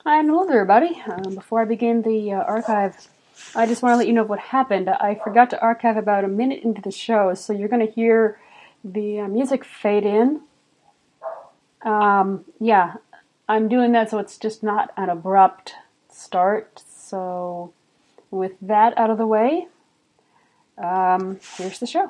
Hi, and hello there, everybody. Before I begin the archive, I just want to let you know what happened. I forgot to archive about a minute into the show, so you're going to hear the music fade in. Yeah, I'm doing that so it's just not an abrupt start. So, with that out of the way, here's the show.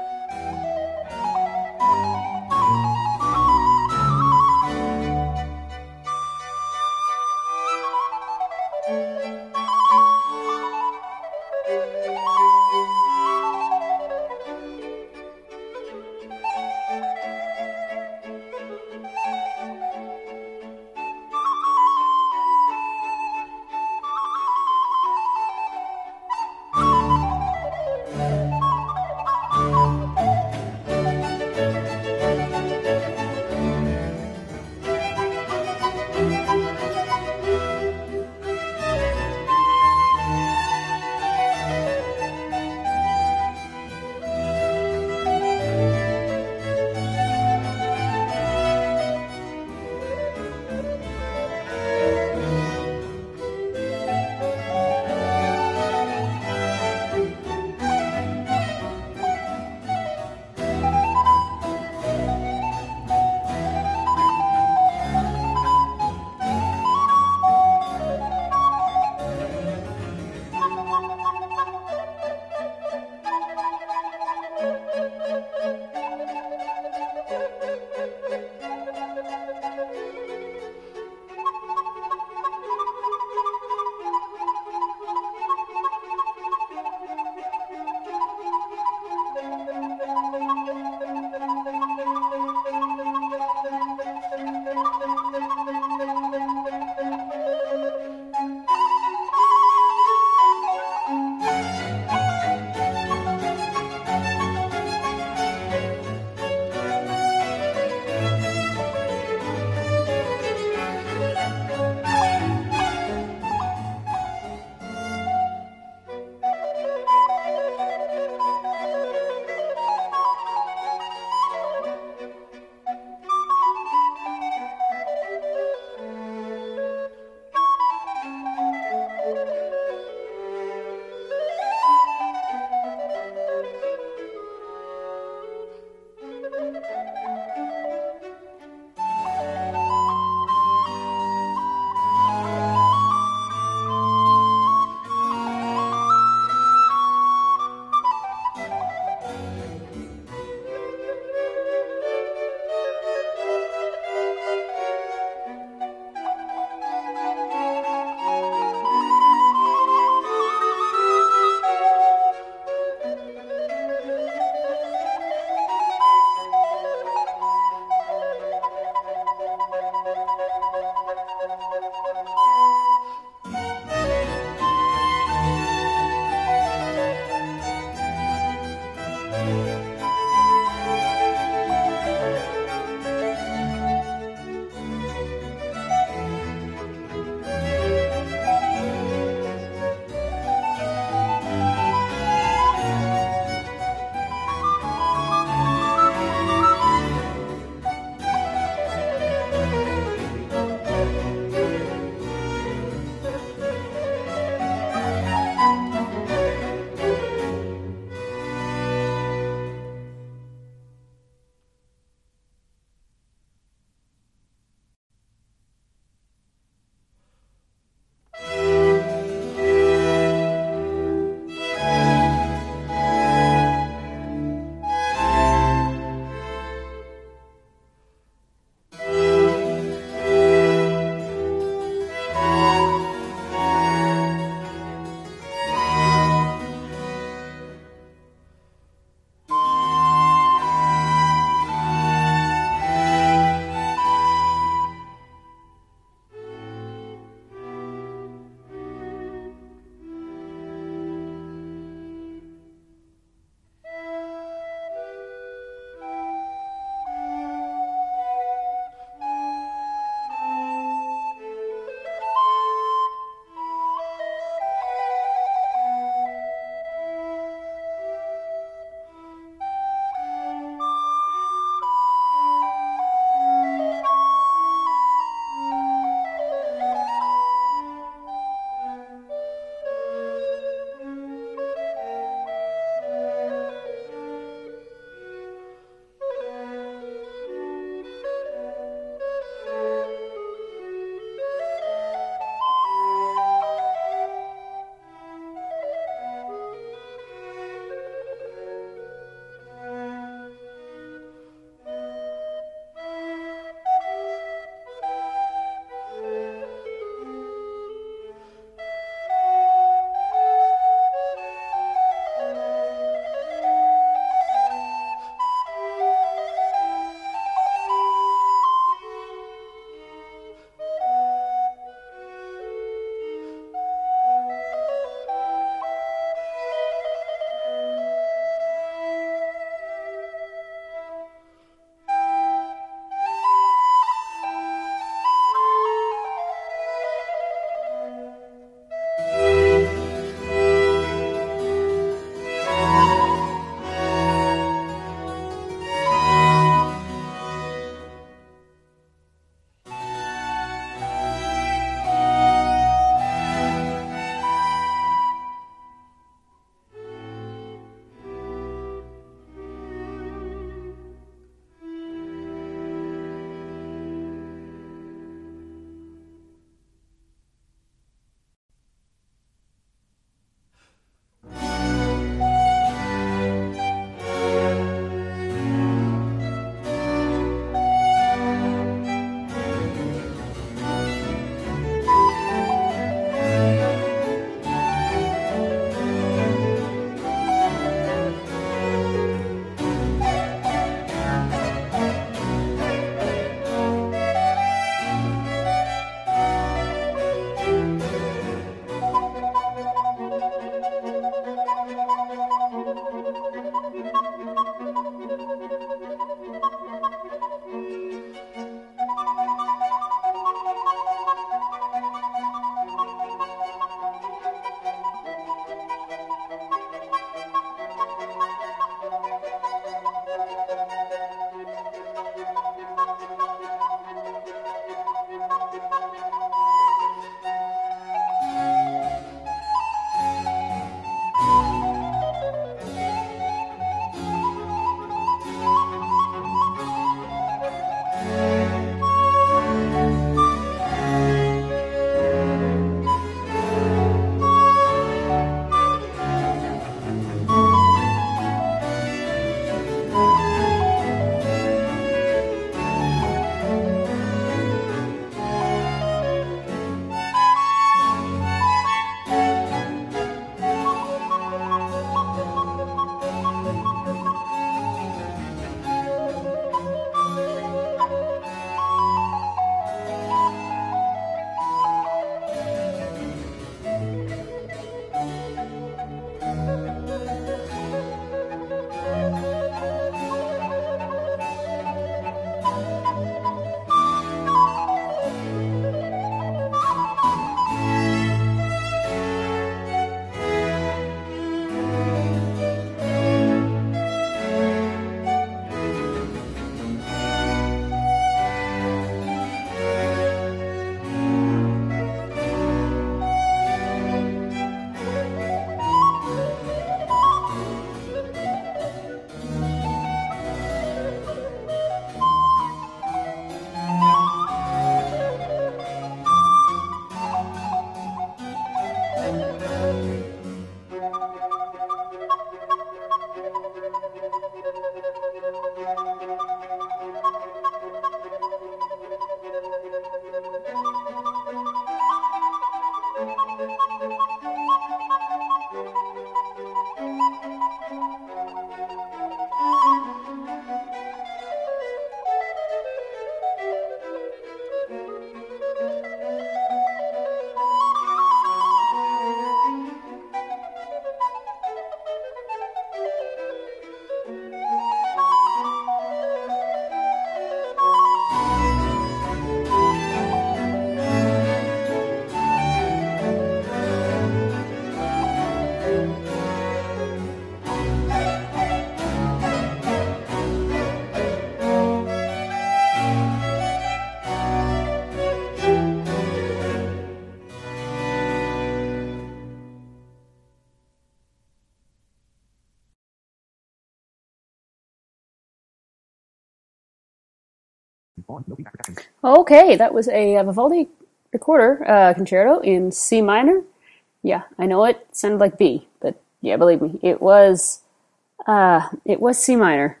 Okay, that was a Vivaldi recorder concerto in C minor. Yeah, I know it sounded like B, but yeah, believe me, it was C minor.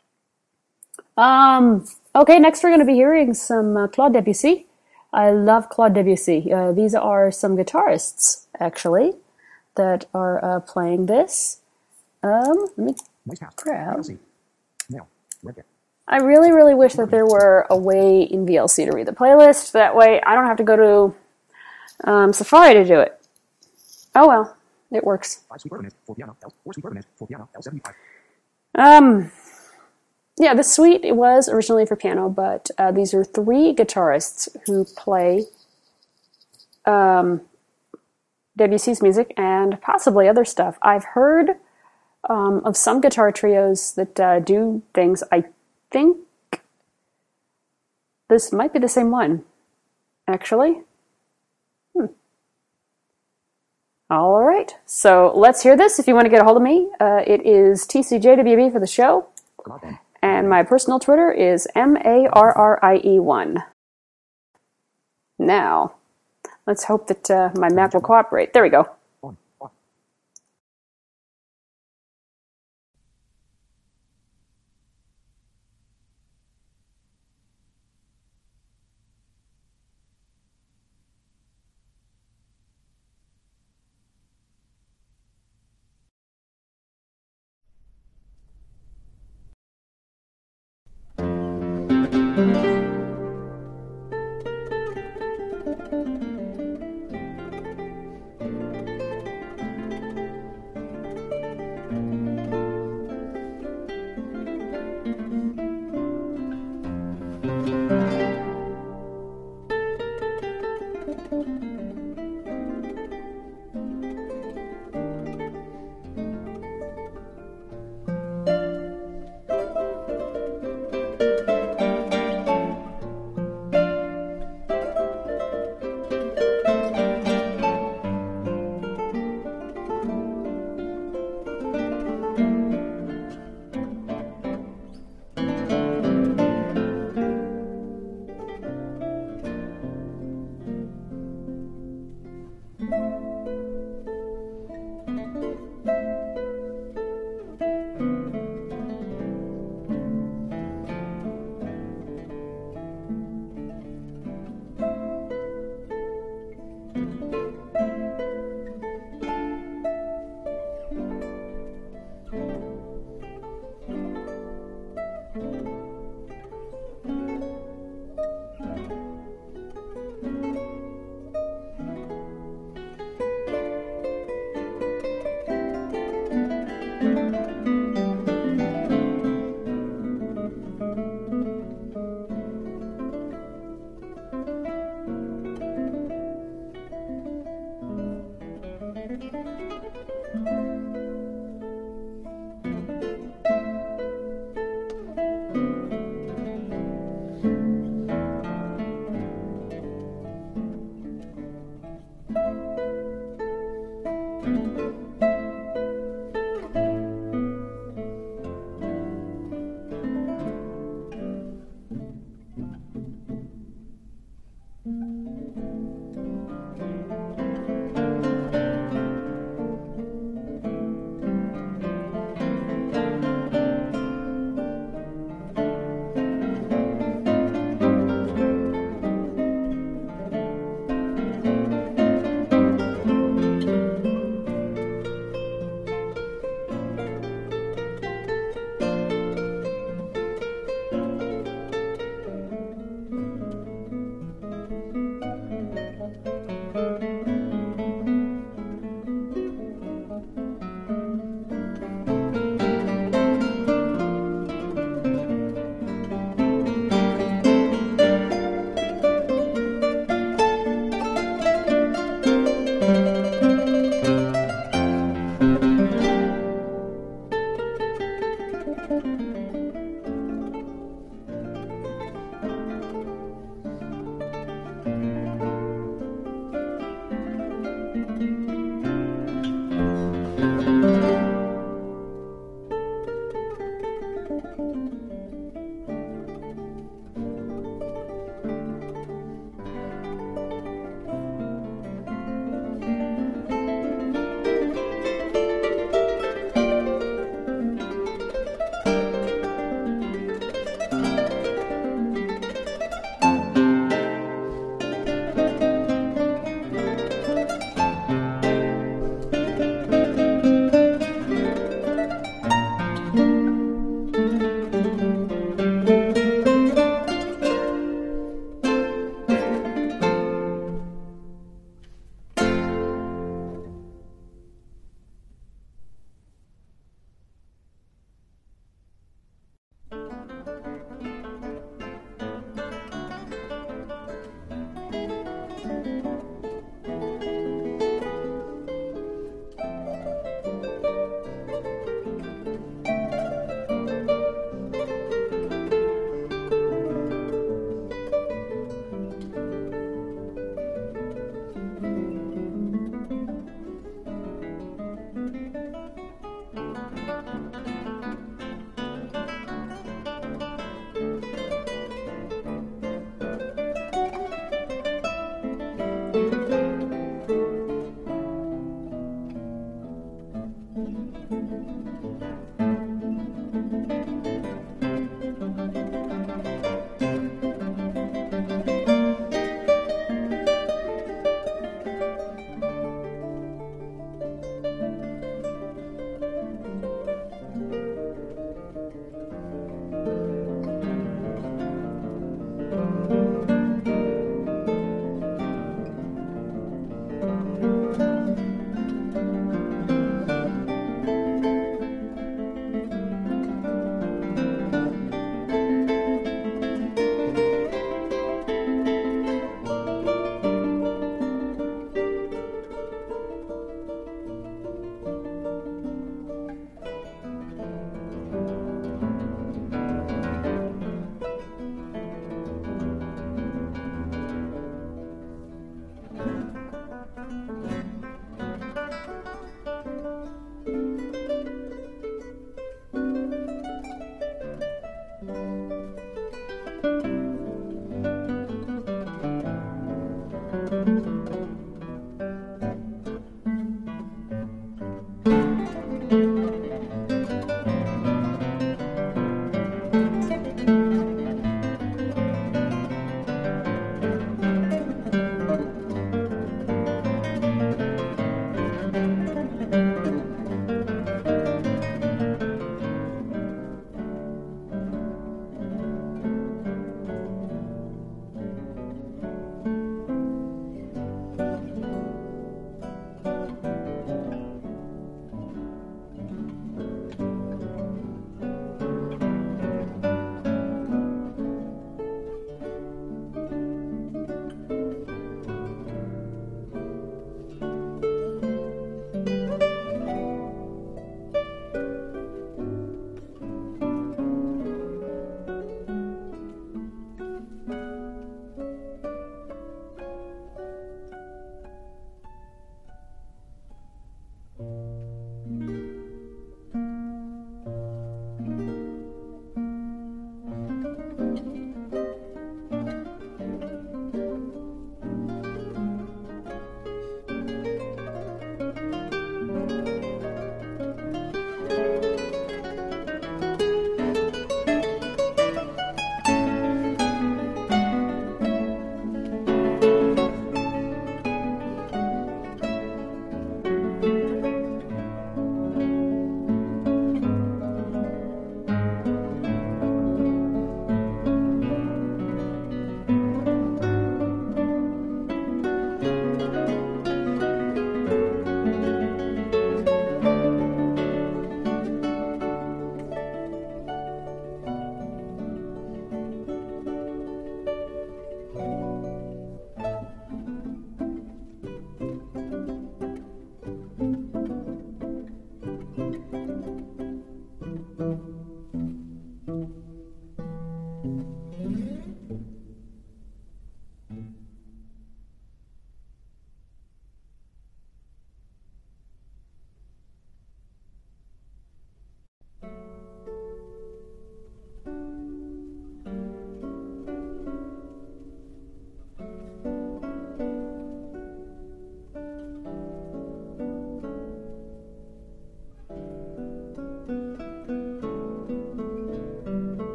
Okay, next we're going to be hearing some Claude Debussy. I love Claude Debussy. These are some guitarists, actually, that are playing this. Let me grab. I really, really wish that there were a way in VLC to read the playlist. That way I don't have to go to Safari to do it. Oh well, it works. Yeah, this suite, it was originally for piano, but these are three guitarists who play Debussy's music and possibly other stuff. I've heard of some guitar trios that do things. I think this might be the same one, actually. All right, so let's hear this. If you want to get a hold of me, it is TCJWB for the show, and my personal Twitter is MARRIE1. Now, let's hope that my Mac will cooperate. There we go.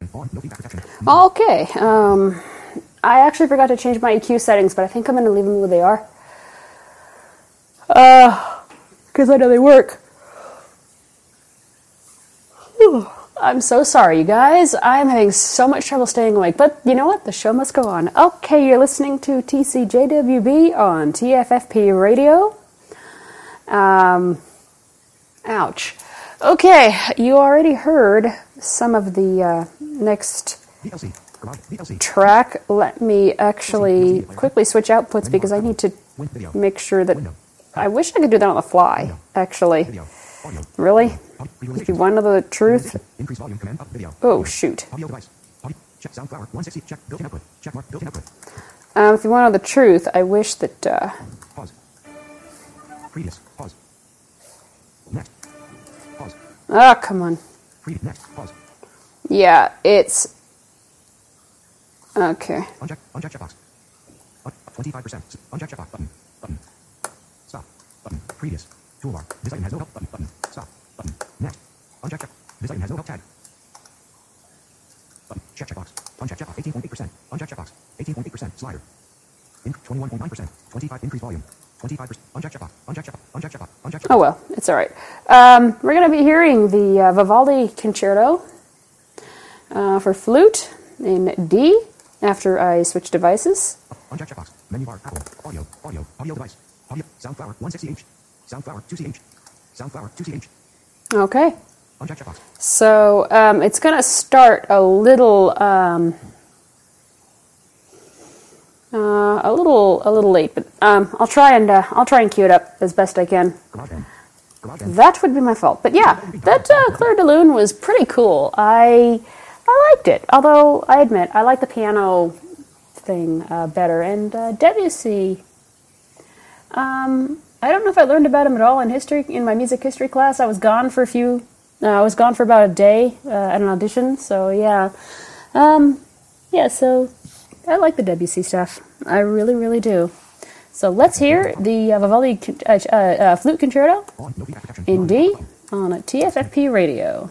Okay. I actually forgot to change my EQ settings, but I think I'm going to leave them where they are. Because I know they work. Whew. I'm so sorry, you guys. I'm having so much trouble staying awake, but you know what? The show must go on. Okay, you're listening to TCJWB on TFFP Radio. Ouch. Okay, you already heard some of the next track. Let me actually quickly switch outputs because I need to make sure that... I wish I could do that on the fly, actually. Really? If you want to know the truth... Oh, shoot. If you want to know the truth, I wish that... Ah, come on. Yeah, it's... Okay. Uncheck checkbox. 25%. Uncheck checkbox. Button. Stop. Button. Previous. Toolbar. This item has no help. Button. Stop. Button. Next. Uncheck check. This item has no help tag. Button. Check checkbox. Uncheck checkbox. 18.8%. Uncheck checkbox. 18.8% slider. 21.9%. 25 increase volume. 25%. Uncheck checkbox. Uncheck checkbox. Uncheck checkbox. Uncheck checkbox. Oh well, it's all right. We're going to be hearing the Vivaldi Concerto for flute in D after I switch devices. Uncheck checkbox. Menu bar. Apple. Audio device. Audio. Soundflower 160H. Soundflower 2CH. Soundflower 2CH. Okay. Uncheck checkbox. So it's going to start a little late, but I'll try and cue it up as best I can. That would be my fault, but yeah, that Clair de Lune was pretty cool. I liked it, although I admit I like the piano thing better. And Debussy, I don't know if I learned about him at all in my music history class. I was gone for about a day at an audition. So yeah, So I like the Debussy stuff. I really, really do. So let's hear the Vivaldi Flute Concerto in D on TFFP Radio.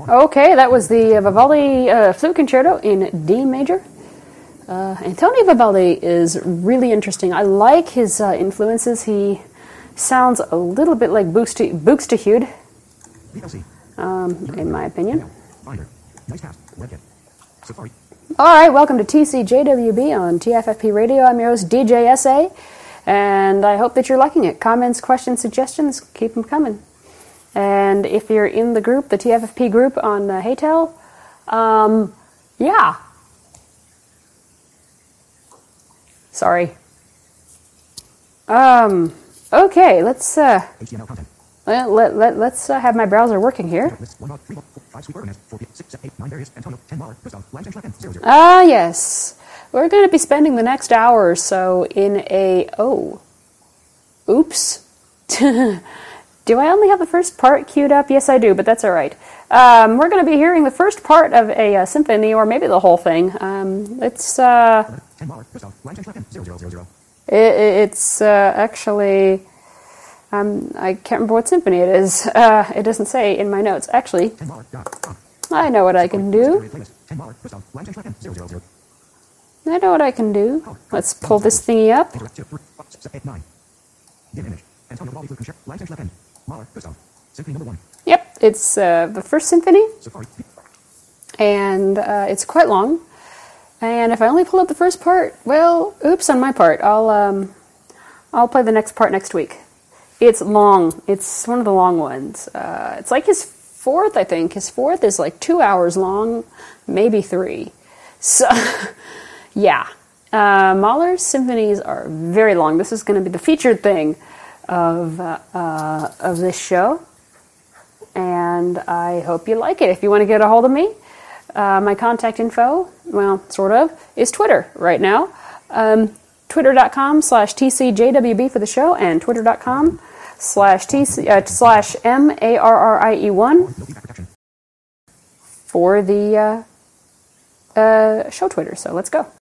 Okay, that was the Vivaldi Flute Concerto in D major. Antonio Vivaldi is really interesting. I like his influences. He sounds a little bit like Buxtehude, in my opinion. Finder. Nice cast. WebKit. Safari. All right, welcome to TCJWB on TFFP Radio. I'm your host, DJ SA, and I hope that you're liking it. Comments, questions, suggestions, keep them coming. And if you're in the group, the TFFP group on Haytel, yeah. Sorry. Okay, let's HTML content. let's have my browser working here. List 1 log 3 log 5 sweet word 4 6 7 8 9 various Antonio 10 Mahler Gustav Langton Schleppen 0 0. Ah, yes. We're going to be spending the next hour or so in a... Oh. Oops. Do I only have the first part queued up? Yes, I do, but that's all right. We're going to be hearing the first part of a symphony, or maybe the whole thing. It's... 10 Mahler Gustav Langton Schleppen 0 0 0 0. It's actually... I can't remember what symphony it is. It doesn't say in my notes. Actually, 10 Mahler dot. I know what I can do. 10 Mahler Gustav Langton Schleppen 0 0 0. I know what I can do. Let's pull this thingy up. Interact 2 3 5 6 7 8 9. Dim image. Antonio Vivaldi Flute Concerto Langton Schleppen. Mahler Gustav. Symphony number 1. Yep, it's the first symphony, Safari. and it's quite long. And if I only pull up the first part, well, oops on my part. I'll play the next part next week. It's long. It's one of the long ones. It's like his fourth, I think. His fourth is like 2 hours long, maybe 3. So, yeah. Mahler's symphonies are very long. This is going to be the featured thing of this show, and I hope you like it. If you want to get a hold of me, my contact info, well, sort of, is Twitter right now. Twitter.com/TCJWB for the show, and Twitter.com/MARRIE1 for the show Twitter. So let's go.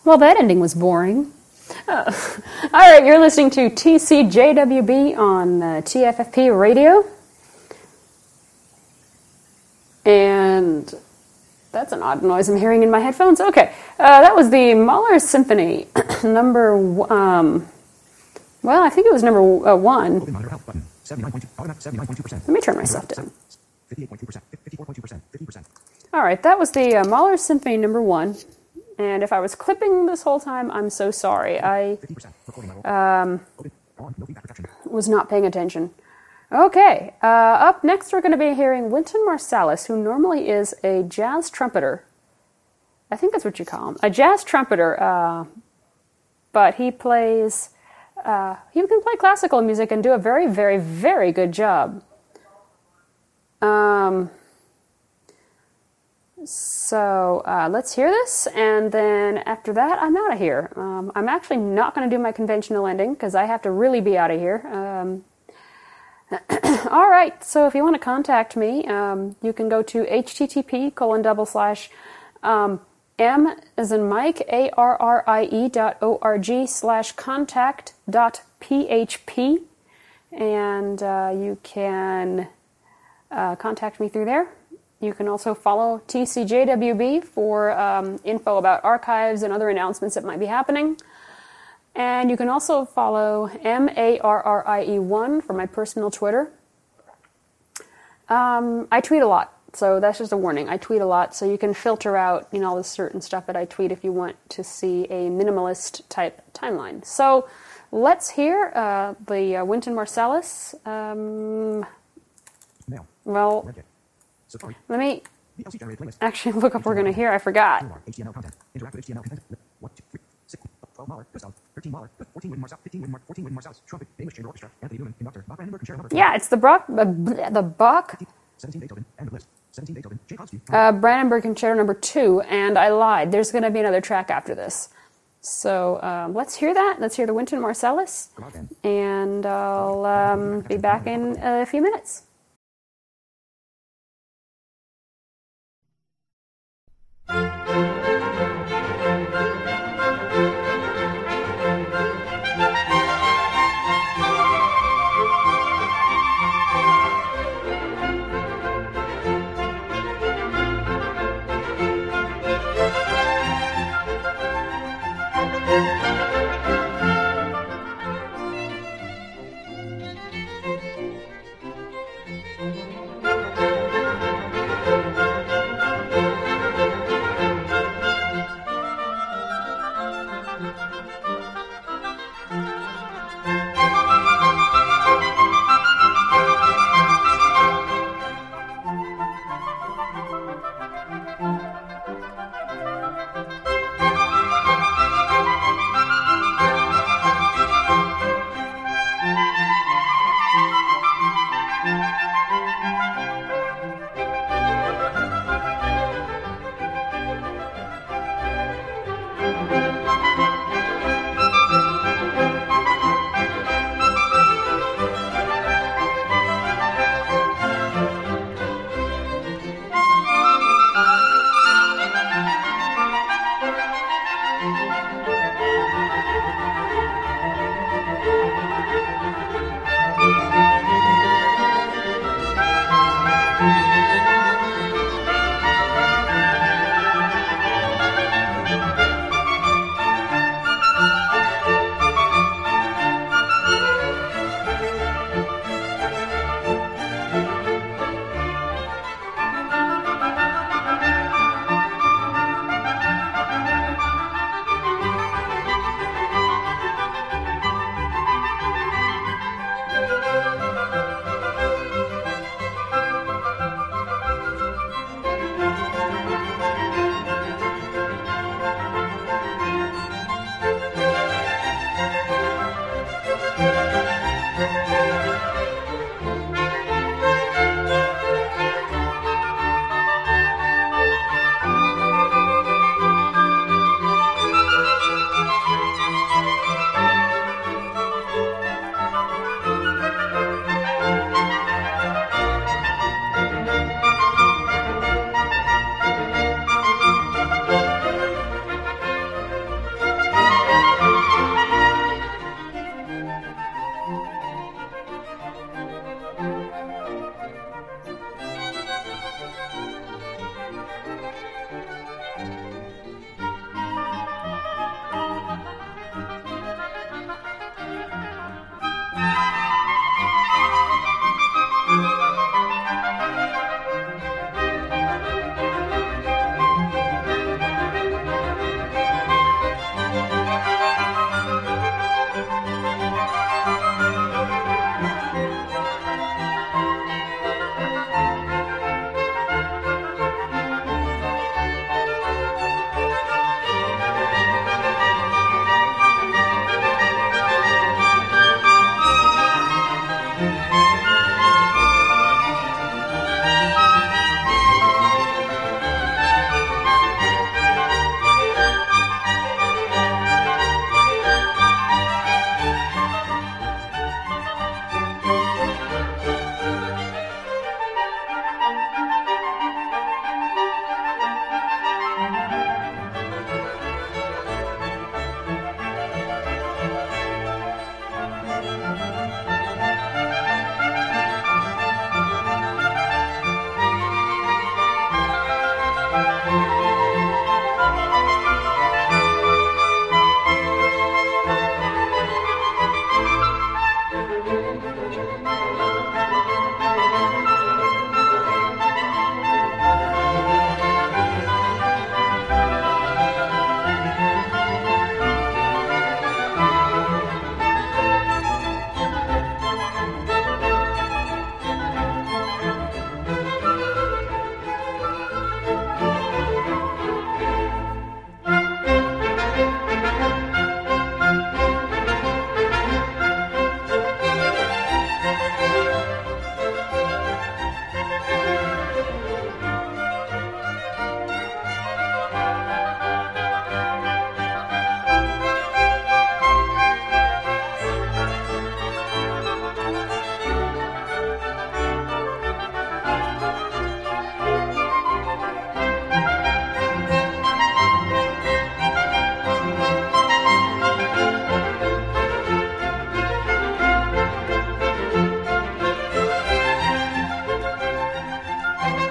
Well, that ending was boring. All right, you're listening to TCJWB on TFFP Radio. And that's an odd noise I'm hearing in my headphones. Okay, that was the Mahler Symphony, number well, I think it was number 1. Open monitor help button. 79.2%. Let me turn myself down. 58.2%. 54.2%. 50%. All right, that was the Mahler Symphony number 1. And if I was clipping this whole time, I'm so sorry. I 50%. Recording level. Open. On. No feedback protection. was not paying attention. Okay, up next we're going to be hearing Wynton Marsalis, who normally is a jazz trumpeter. I think that's what you call him. A jazz trumpeter, but he plays... he can play classical music and do a very, very, very good job. So let's hear this, and then after that, I'm out of here. I'm actually not going to do my conventional ending because I have to really be out of here. All right, so if you want to contact me, you can go to http:// M as in Mike, ARRIE.org/contact.php, and you can contact me through there. You can also follow TCJWB for info about archives and other announcements that might be happening. And you can also follow MARRIE1 for my personal Twitter. I tweet a lot. So that's just a warning. I tweet a lot, so you can filter out, all the certain stuff that I tweet if you want to see a minimalist type timeline. So let's hear the Wynton Marsalis. Mail. Well, Red Kit. Safari. let me VLC generated playlist. actually look up what we're going to hear. I forgot. HTML content. Interactive HTML content. 1, 2, 3, 6, 12 Mahler. Gustav. 13 Mahler. 14 Wynton Marsalis. 14 Wynton Marsalis. Trumpet. Famous chamber orchestra. Anthony Newman. Conductor. Bach Brandenburg. Concerto number 2. Yeah, it's the Bach 17 Beethoven. End of list. 17 Beethoven. Tchaikovsky. Brandenburg Concerto number 2, and I lied. There's going to be another track after this. So let's hear that. Let's hear the Wynton Marsalis, and I'll be back in a few minutes.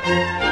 Bye.